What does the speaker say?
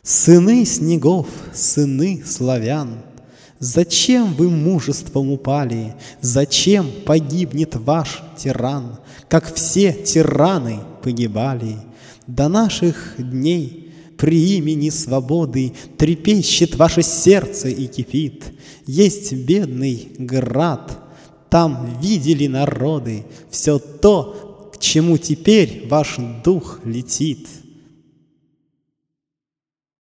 Сыны снегов, сыны славян, зачем вы мужеством упали? Зачем погибнет ваш тиран, как все тираны погибали? До наших дней при имени свободы трепещет ваше сердце и кипит. Есть бедный град, там видели народы все то, к чему теперь ваш дух летит.